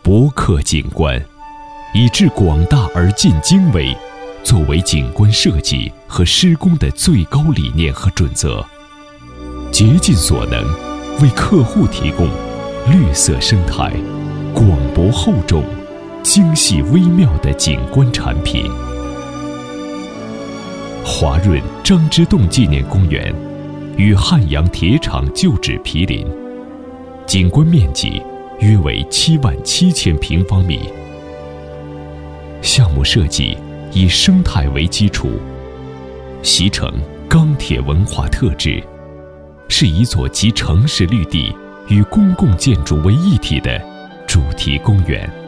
博客景观，以致广大而尽精微，作为景观设计和施工的最高理念和准则，竭尽所能为客户提供绿色生态、广博厚重、精细微妙的景观产品。华润张之洞纪念公园与汉阳铁厂旧址毗邻，景观面积约为77000平方米。项目设计以生态为基础，习成钢铁文化特质，是一座集城市绿地与公共建筑为一体的主题公园。